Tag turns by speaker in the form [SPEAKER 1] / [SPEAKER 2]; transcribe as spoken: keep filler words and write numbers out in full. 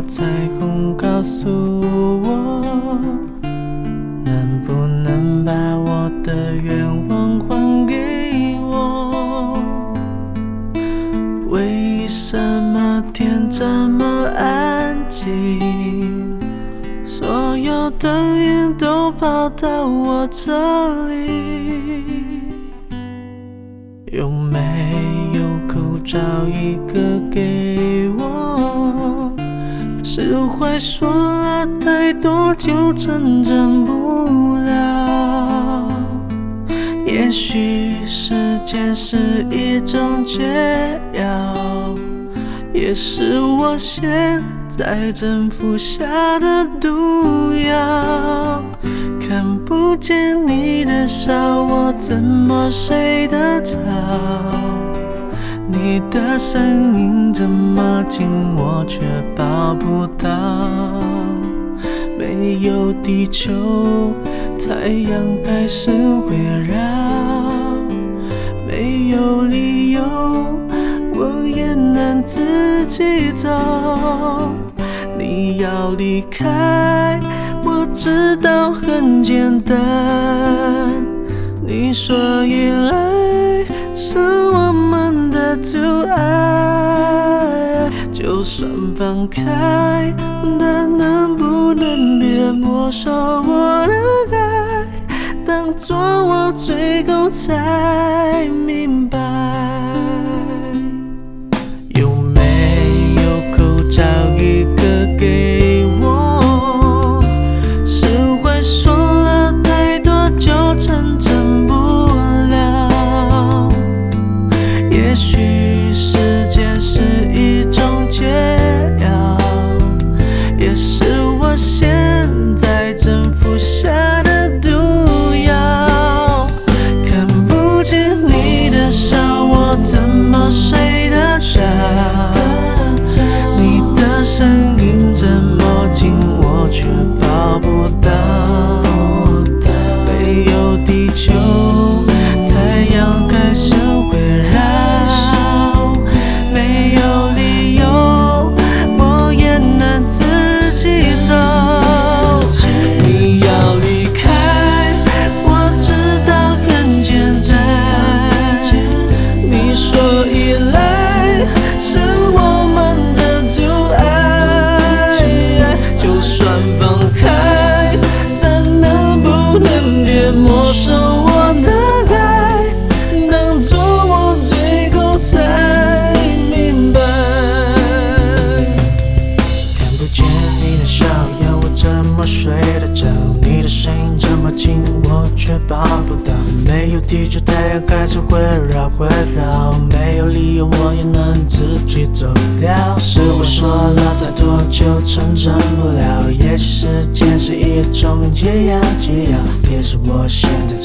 [SPEAKER 1] 彩虹告诉我，能不能把我的愿望还给我？为什么天这么安静？所有灯影都跑到我这里，有没有口罩一个给我？释怀说了太多就成真不了。也许时间是一种解药，也是我现在正服下的毒药。看不见你的笑，我怎么睡得着？你的声音这么近，我却抱不到。没有地球，太阳还是会绕。没有理由，我也能自己走。你要离开，我知道很简单。你说依赖是我们的阻碍，就算放开，但能不能别没收我的爱？当作我最后才明白，有没有口罩一个给我？释怀说了太多就成真不了。也许时间是一种解药，也是我现在正服下的毒药。看不见你的笑，我怎么睡得着？你的声音这么近，我却抱不到。没有地球，太阳还是会绕。没有理由，我也能自己走。你要离开，我知道很简单。你说依赖是我们的阻碍，就算放开，但能不能别没收我的爱？当作我最后才明白。看不见你的笑，要我怎么睡得着？你的声音这么近，我却抱不到。没有地球，太阳还是会绕会绕。没有理由，我也能自己走掉。是我说了太多就成真不了。也许时间是一种解药，解药也是我现在